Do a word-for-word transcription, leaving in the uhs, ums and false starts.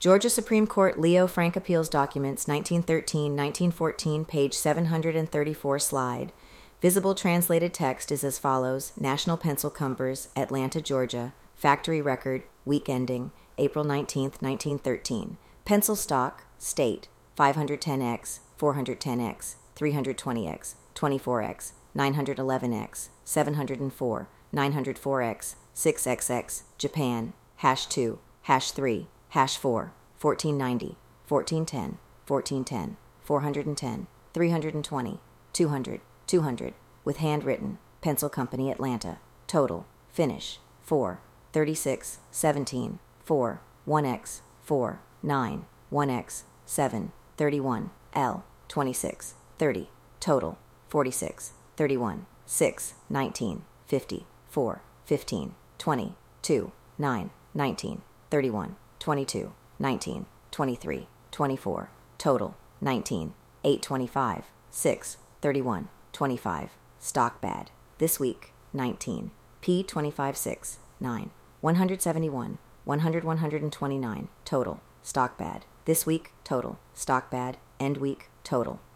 Georgia Supreme Court Leo Frank Appeals Documents, nineteen thirteen nineteen fourteen, page seven hundred thirty-four, slide. Visible translated text is as follows: National Pencil Cumbers, Atlanta, Georgia. Factory record, week ending, April nineteenth, nineteen thirteen. Pencil stock, state, five hundred ten X, four hundred ten X, three hundred twenty X, twenty-four X, nine hundred eleven X, seven hundred four, nine hundred four X, six X X, Japan, hash two, hash three, hash four, fourteen ninety, fourteen ten, fourteen ten, four hundred ten, three hundred twenty, two hundred, two hundred, with handwritten, Pencil Company, Atlanta. Total, finish, four, thirty-six, seventeen, four, one X, four, nine, one X, seven, thirty-one, L, twenty-six, thirty. Total, forty-six, thirty-one, six, nineteen, fifty, four, fifteen, twenty, two, nine, nineteen, thirty-one, twenty-two, nineteen, twenty-three, twenty-four. Total, nineteen, eight twenty-five, six, thirty-one, twenty-five. Stock bad. This week, nineteen. P twenty-five six, nine. one hundred seventy-one, one hundred one hundred twenty-nine. Total. Stock bad. This week, total. Stock bad. End week, total.